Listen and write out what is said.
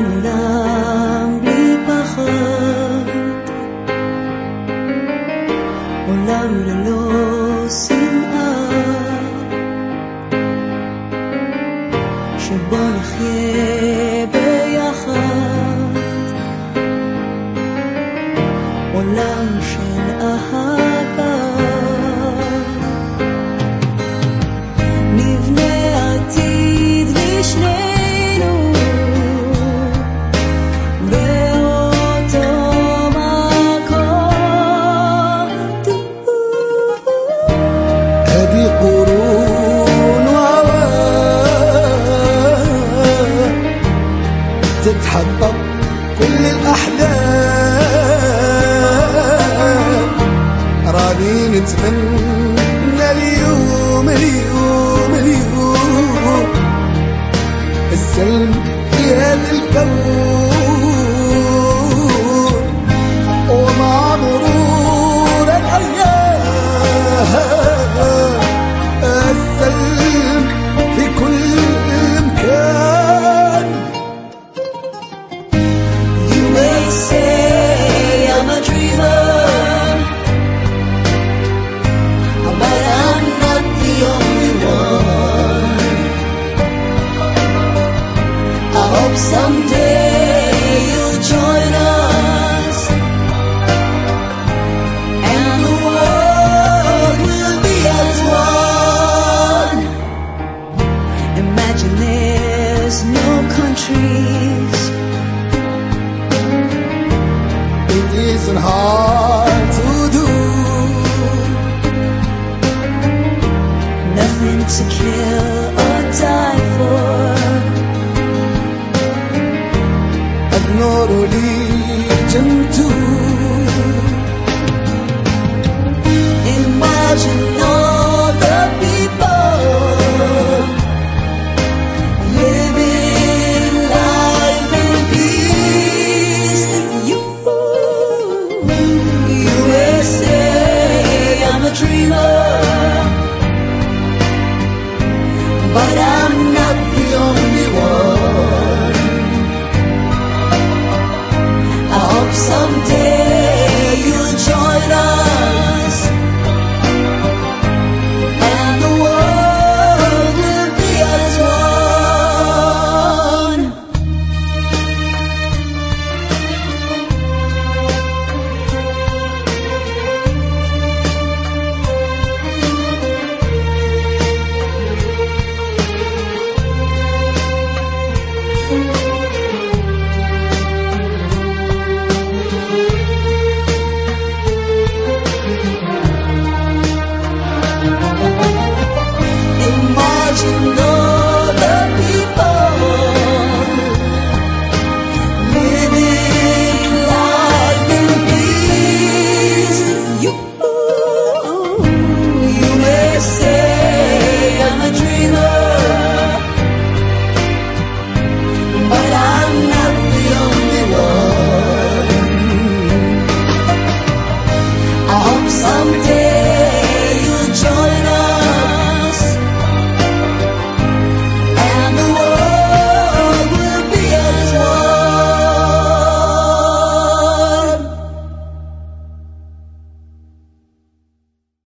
עולם בלי פחד, עולם ללא שנאה, שבו נחיה ביחד, עולם של אהבה. נבנה עתיד לשנינו באותו מקום. هذه قرون وعوام تتحقق كل الأحلام، راني نتمنى اليوم السلم في هذا الكون، ومع مرور الأيام السلم في كل مكان. You may say I'm a dreamer, but I'm not the only one. I hope someday you'll join us, and the world will be as one. Imagine there's no countries. It isn't hard to do, Nothing to kill or die for. النور لي جنتو. Imagine